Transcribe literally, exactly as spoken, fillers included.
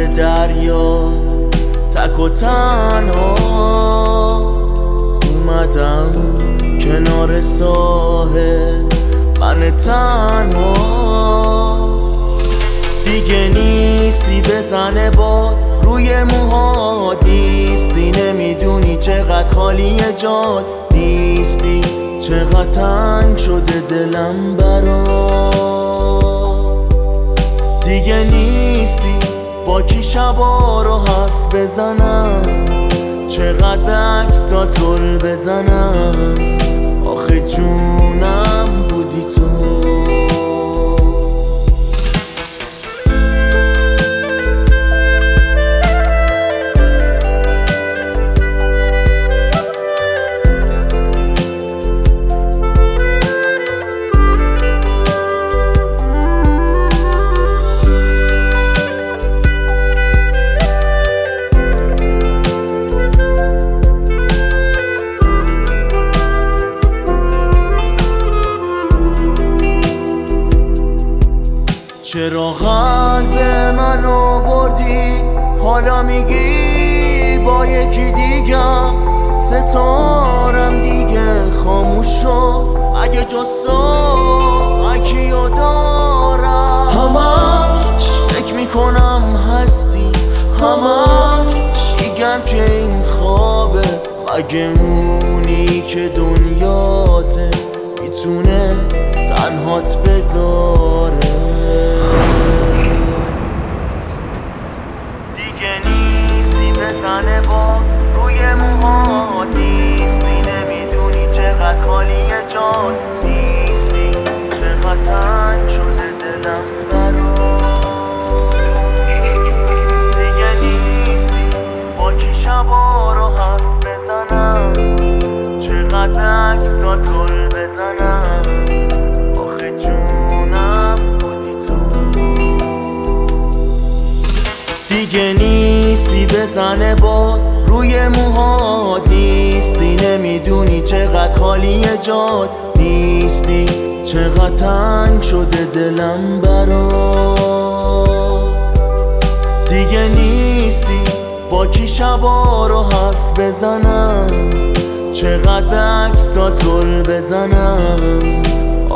دریا تک و تنها اومدم کنار ساحل، من تنها. دیگه نیستی بزنه باد روی موهات، نیستی نمیدونی چقدر خالی جاد، نیستی چقدر تنگ شده دلم برات. دیگه نیستی با کی شبا رو حرف بزنم، چقدر به عکسات گل بزنم، آخه جونم بودی تو. چرا قلب منو بردی، حالا میگی با یکی دیگم، ستارم دیگه خاموش شد، اگه جسا اکیو دارم. همش فکر میکنم هستی، همش میگم که این خوابه، مگه اونی که دنیاته میتونه تنهات بذاره. دیگه نیستی بزنه با روی موهات، نیستی نمیدونی چقدر خالی جاد، نیستی چقدر تنگ شده دلم برات. دیگه نیستی با کی شبا رو حرف بزنم، چقدر به عکسات گل بزنم، آخه جونم بودی تو. دیگه نیستی بزنه باد روی موهات، نیستی نمیدونی چقدر خالی جاد، نیستی چقدر تنگ شده دلم برات. دیگه نیستی با کی شبا رو حرف بزنم، چقدر به عکسات گل بزنم،